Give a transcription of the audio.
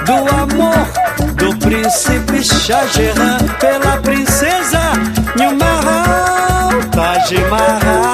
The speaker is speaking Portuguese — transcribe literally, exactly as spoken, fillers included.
do amor do príncipe Shah Jahan pela princesa Nilmahal, Taj Mahal.